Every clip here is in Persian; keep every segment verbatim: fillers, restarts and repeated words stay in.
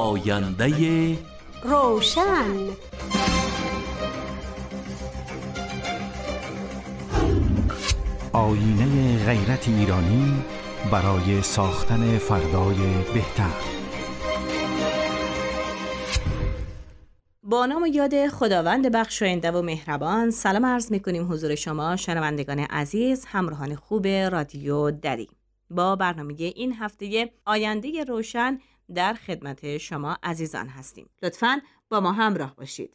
آینده روشن. آینه غیرت ایرانی برای ساختن فردای بهتر. با نام و یاد خداوند بخشاینده و مهربان، سلام عرض می‌کنیم حضور شما شنوندگان عزیز، همراهان خوب رادیو دری. با برنامه این هفته آینده روشن در خدمت شما عزیزان هستیم. لطفاً با ما همراه باشید.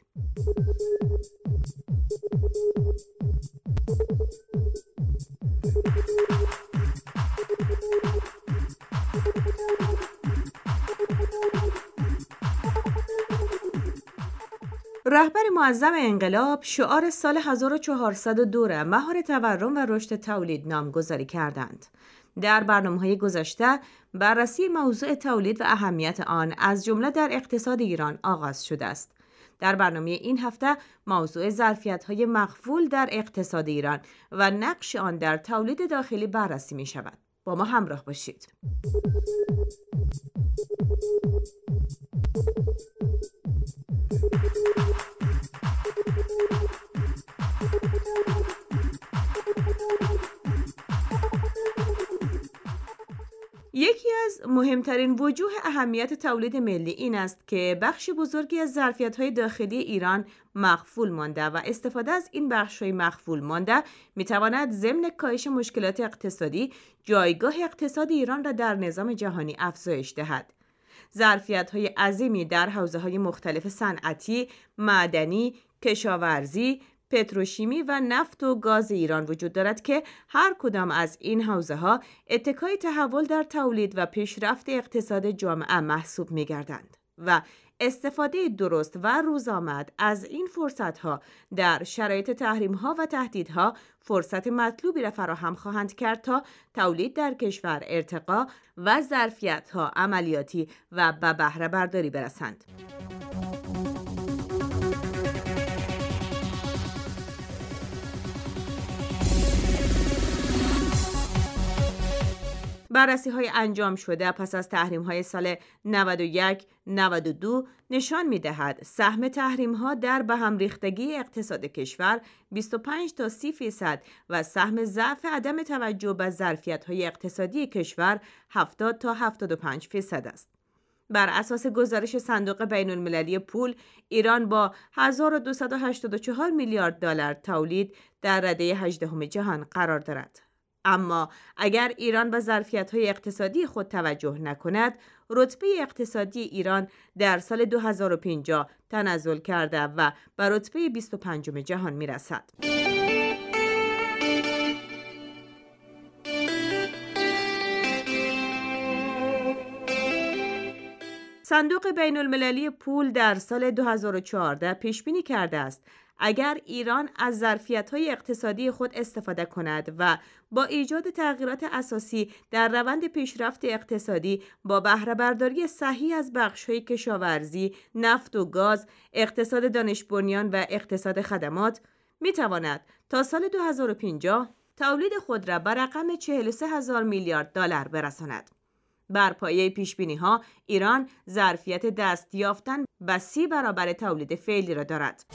رهبر معظم انقلاب شعار سال هزار و چهارصد و دو را مهار تورم و رشد تولید نامگذاری کردند. در برنامه‌های گذشته بررسی موضوع تولید و اهمیت آن از جمله در اقتصاد ایران آغاز شده است. در برنامه این هفته موضوع ظرفیت‌های مخفول در اقتصاد ایران و نقش آن در تولید داخلی بررسی می‌شود. با ما همراه باشید. یکی از مهمترین وجوه اهمیت تولید ملی این است که بخش بزرگی از ظرفیت‌های داخلی ایران مخفول مانده و استفاده از این بخش‌های مخفول مانده می‌تواند ضمن کاهش مشکلات اقتصادی جایگاه اقتصاد ایران را در نظام جهانی افزایش دهد. ظرفیت‌های عظیمی در حوزه‌های مختلف صنعتی، معدنی، کشاورزی، پتروشیمی و نفت و گاز ایران وجود دارد که هر کدام از این حوزه‌ها اتکای تحول در تولید و پیشرفت اقتصاد جامعه محسوب می‌گردند و استفاده درست و روزآمد از این فرصت‌ها در شرایط تحریم‌ها و تهدیدها فرصت مطلوبی را فراهم خواهند کرد تا تولید در کشور ارتقا و ظرفیت‌ها عملیاتی و به بهره برداری برسند. بررسی‌های انجام شده پس از تحریم‌های سال نود و یک نود و دو نشان می‌دهد سهم تحریم‌ها در به هم ریختگی اقتصاد کشور بیست و پنج تا سی درصد و سهم ضعف عدم توجه به ظرفیت‌های اقتصادی کشور هفتاد تا هفتاد و پنج درصد است. بر اساس گزارش صندوق بین‌المللی پول، ایران با هزار و دویست و هشتاد و چهار میلیارد دلار تولید در رده هجدهم جهان قرار دارد. اما اگر ایران به ظرفیت‌های اقتصادی خود توجه نکند، رتبه اقتصادی ایران در سال دو هزار و پنجاه تنزل کرده و به رتبه بیست و پنجم جهان می‌رسد. صندوق بین‌المللی پول در سال دو هزار و چهارده پیش بینی کرده است اگر ایران از ظرفیت‌های اقتصادی خود استفاده کند و با ایجاد تغییرات اساسی در روند پیشرفت اقتصادی با بهره برداری صحیح از بخش‌های کشاورزی، نفت و گاز، اقتصاد دانش بنیان و اقتصاد خدمات، می‌تواند تا سال دو هزار و پنجاه تولید خود را به رقم چهل و سه هزار میلیارد دلار برساند. بر پایه پیش‌بینی‌ها ایران ظرفیت دست یافتن به سی برابر تولید فعلی را دارد.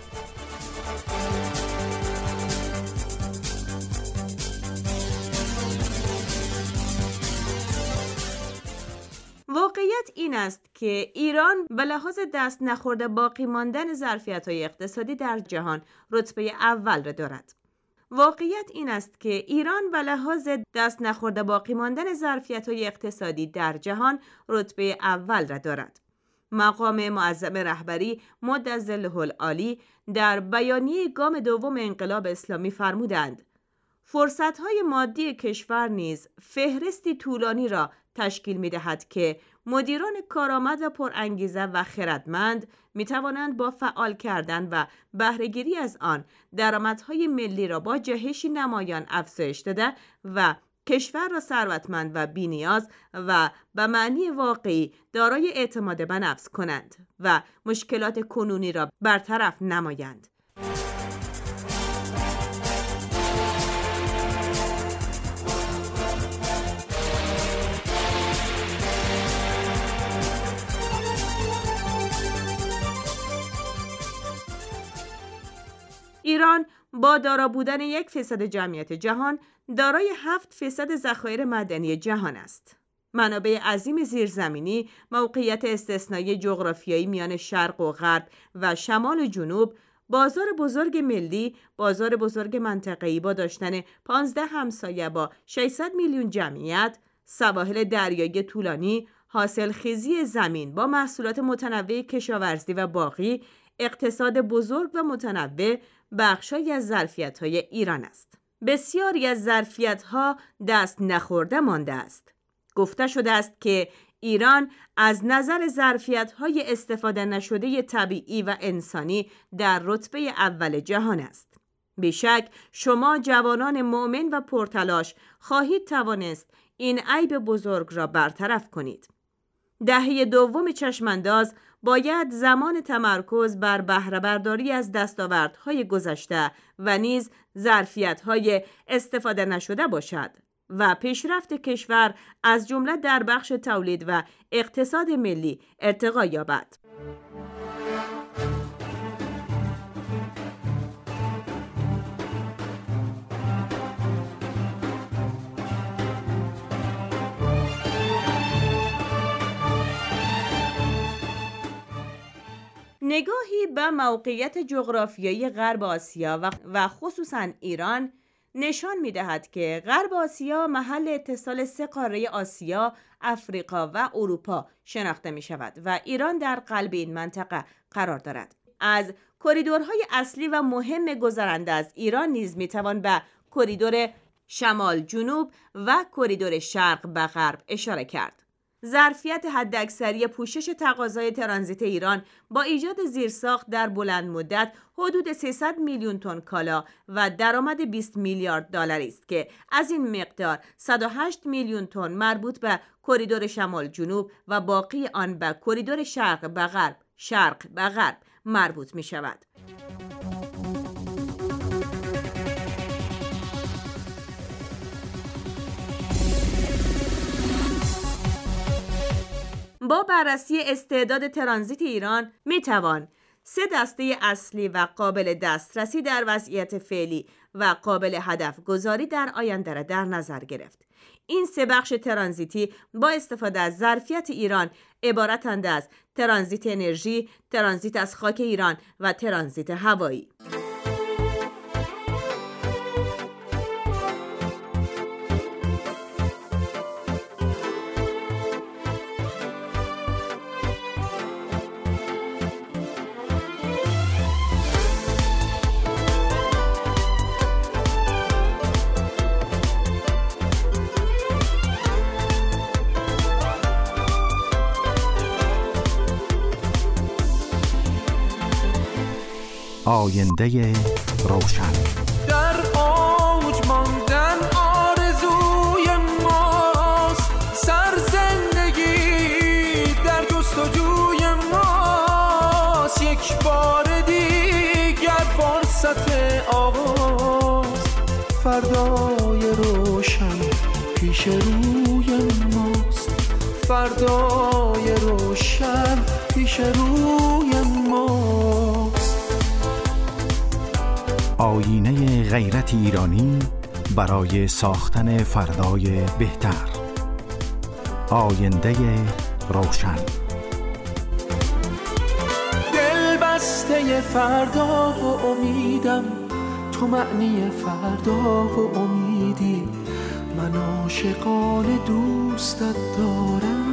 واقعیت این است که ایران به لحاظ دست نخورده باقی ماندن ظرفیت‌های اقتصادی در جهان رتبه اول را دارد. واقعیت این است که ایران به لحاظ دست نخورده باقی ماندن ظرفیت‌های اقتصادی در جهان رتبه اول را دارد. مقام معظم رهبری مدظله العالی در بیانیه گام دوم انقلاب اسلامی فرمودند: فرصت‌های مادی کشور نیز فهرستی طولانی را تشکیل می‌دهد که مدیران کارآمد و پرانگیزه و خردمند می‌توانند با فعال کردن و بهره‌گیری از آن درآمدهای ملی را با جهشی نمایان افزایش داده و کشور را ثروتمند و بی‌نیاز و به معنی واقعی دارای اعتماد به نفس کنند و مشکلات کنونی را برطرف نمایند. ایران با دارا بودن یک فیصد جمعیت جهان دارای هفت فیصد ذخایر معدنی جهان است. منابع عظیم زیرزمینی، موقعیت استثنایی جغرافیایی میان شرق و غرب و شمال و جنوب، بازار بزرگ ملی، بازار بزرگ منطقه‌ای با داشتن پانزده همسایه با ششصد میلیون جمعیت، سواحل دریایی طولانی، حاصلخیزی زمین با محصولات متنوع کشاورزی و باغی، اقتصاد بزرگ و متنوع بخشی از ظرفیت‌های ایران است. بسیاری از ظرفیت‌ها دست نخورده مانده است. گفته شده است که ایران از نظر ظرفیت‌های استفاده نشده طبیعی و انسانی در رتبه اول جهان است. بیشک شما جوانان مؤمن و پرتلاش خواهید توانست این عیب بزرگ را برطرف کنید. دهه دوم چشمانداز باید زمان تمرکز بر بهره برداری از دستاوردهای گذشته و نیز ظرفیت‌های استفاده نشده باشد و پیشرفت کشور از جمله در بخش تولید و اقتصاد ملی ارتقا یابد. نگاهی به موقعیت جغرافیایی غرب آسیا و خصوصاً ایران نشان می‌دهد که غرب آسیا محل اتصال سه قاره آسیا، افریقا و اروپا شناخته می‌شود و ایران در قلب این منطقه قرار دارد. از کریدورهای اصلی و مهم گذرنده از ایران نیز می‌توان به کریدور شمال جنوب و کریدور شرق به غرب اشاره کرد. ظرفیت حداکثری پوشش تقاضای ترانزیت ایران با ایجاد زیرساخت در بلند مدت حدود سیصد میلیون تن کالا و درآمد بیست میلیارد دلاری است که از این مقدار صد و هشت میلیون تن مربوط به کریدور شمال جنوب و باقی آن به کریدور شرق به غرب شرق به غرب مربوط می شود. با بررسی استعداد ترانزیت ایران می توان سه دسته اصلی و قابل دسترسی در وضعیت فعلی و قابل هدف گذاری در آینده را در نظر گرفت. این سه بخش ترانزیتی با استفاده از ظرفیت ایران عبارتند از ترانزیت انرژی، ترانزیت از خاک ایران و ترانزیت هوایی. آینده روشن. در اوج ماندن آرزوی ماست، سرزندگی در جستجوی ماست، یک بار دیگر فرصت آغاز، فردای روشن پیش روی ماست، فردای روشن پیش روی ماست. آینه غیرت ایرانی برای ساختن فردای بهتر. آینده روشن. دل بسته فردا و امیدم، تو معنی فردا و امیدی، من عاشقانه دوستت دارم.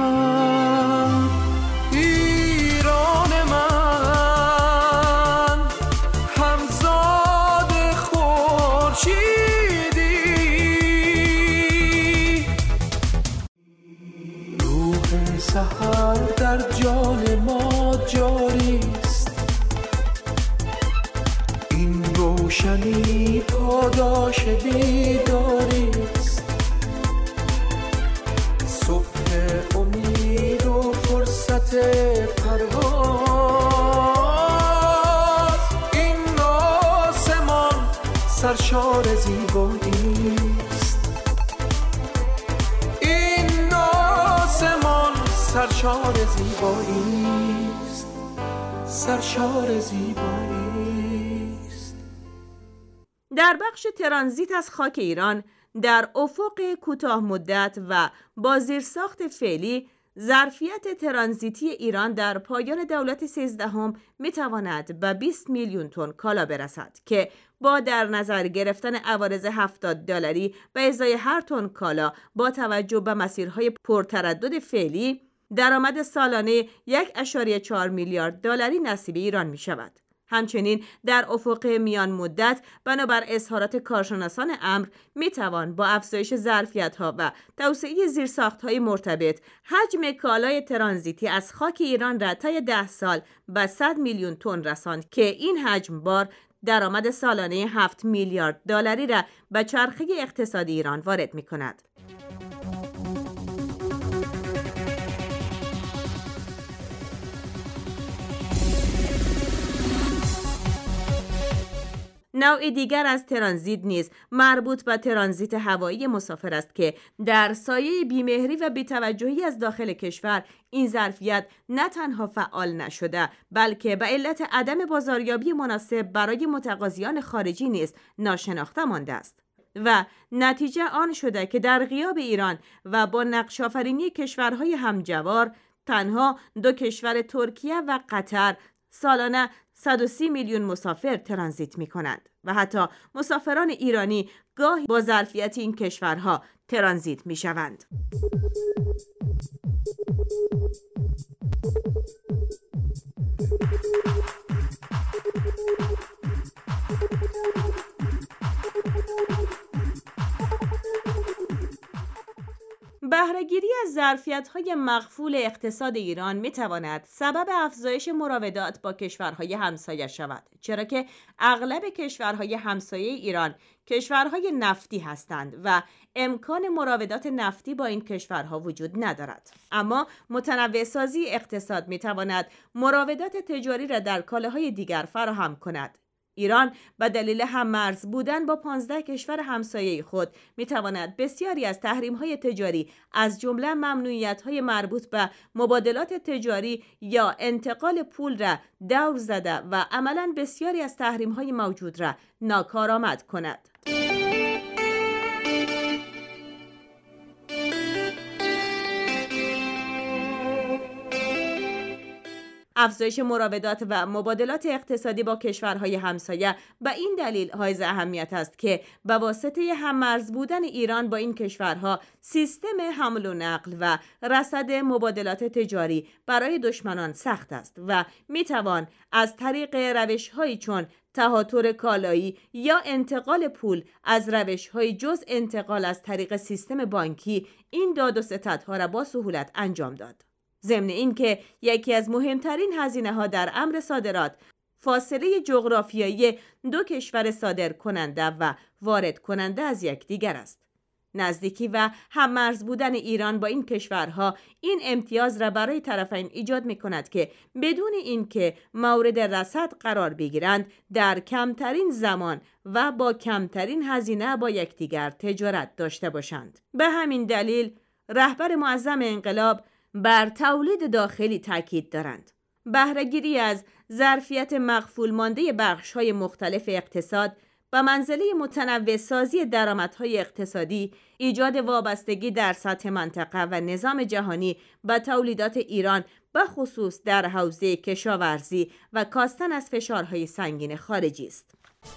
ایران من همزاد خورشیدی، روح سحر در جان ما جاری است، این روشنی پاداش بیداری است، صبح امید و فرصت پرواز، این آسمان سرشار زیبایی است، این آسمان سرشار زیبایی است، سرشار زیبایی است. در بخش ترانزیت از خاک ایران در افق کوتاه مدت و با زیرساخت فعلی، ظرفیت ترانزیتی ایران در پایان دولت سیزدهم میتواند به بیست میلیون تن کالا برسد که با در نظر گرفتن عوارض هفتاد دلاری به ازای هر تن کالا با توجه به مسیرهای پرتردد فعلی، درآمد سالانه یک ممیز چهار میلیارد دلاری نصیب ایران می شود. همچنین در افق میان مدت بنابر اظهارات کارشناسان امر می توان با افزایش ظرفیت‌ها و توسعه زیرساخت‌های مرتبط حجم کالای ترانزیتی از خاک ایران را طی ده سال به صد میلیون تن رساند که این حجم بار درآمد سالانه هفت میلیارد دلاری را به چرخه اقتصادی ایران وارد می کند. نوع دیگر از ترانزیت نیز مربوط به ترانزیت هوایی مسافر است که در سایه بیمهری و بی‌توجهی از داخل کشور این ظرفیت نه تنها فعال نشده بلکه به علت عدم بازاریابی مناسب برای متقاضیان خارجی نیز ناشناخته مانده است و نتیجه آن شده که در غیاب ایران و با نقش‌آفرینی کشورهای همجوار تنها دو کشور ترکیه و قطر سالانه صد و سی میلیون مسافر ترانزیت می کنند و حتی مسافران ایرانی گاهی با ظرفیت این کشورها ترانزیت می شوند. بهره‌گیری از ظرفیت‌های مغفول اقتصاد ایران می‌تواند سبب افزایش مراودات با کشورهای همسایه شود، چرا که اغلب کشورهای همسایه ایران کشورهای نفتی هستند و امکان مراودات نفتی با این کشورها وجود ندارد. اما متنوع‌سازی اقتصاد می‌تواند مراودات تجاری را در کالاهای دیگر فراهم کند. ایران به دلیل هم‌مرز بودن با پانزده کشور همسایه خود می‌تواند بسیاری از تحریم‌های تجاری از جمله ممنوعیت‌های مربوط به مبادلات تجاری یا انتقال پول را دور زده و عملاً بسیاری از تحریم‌های موجود را ناکارآمد کند. افزایش مراودات و مبادلات اقتصادی با کشورهای همسایه به این دلیل حائز اهمیت است که به واسطه هم‌مرز بودن ایران با این کشورها سیستم حمل و نقل و رصد مبادلات تجاری برای دشمنان سخت است و میتوان از طریق روش‌هایی چون تهاتر کالایی یا انتقال پول از روش‌های جز انتقال از طریق سیستم بانکی این داد و ستدها را با سهولت انجام داد. ضمن این که یکی از مهمترین هزینه‌ها در امر صادرات فاصله جغرافیایی دو کشور صادر کننده و وارد کننده از یکدیگر است. نزدیکی و هم‌مرز بودن ایران با این کشورها این امتیاز را برای طرفین ایجاد می‌کند که بدون اینکه مورد رصد قرار بگیرند در کمترین زمان و با کمترین هزینه با یکدیگر تجارت داشته باشند. به همین دلیل رهبر معظم انقلاب بر تولید داخلی تاکید دارند. بهره‌گیری از ظرفیت مغفول مانده بخش‌های مختلف اقتصاد به منزله متنوع سازی درآمدهای اقتصادی، ایجاد وابستگی در سطح منطقه و نظام جهانی به تولیدات ایران به خصوص در حوزه کشاورزی و کاستن از فشارهای سنگین خارجی است.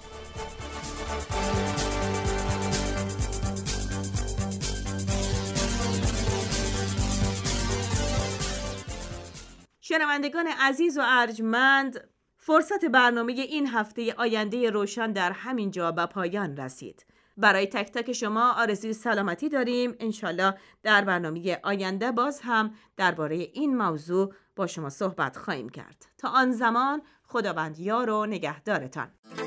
شنوندگان عزیز و ارجمند، فرصت برنامه این هفته آینده روشن در همین جا به پایان رسید. برای تک تک شما آرزوی سلامتی داریم. انشالله در برنامه آینده باز هم درباره این موضوع با شما صحبت خواهیم کرد. تا آن زمان خداوند یار و نگهدارتان.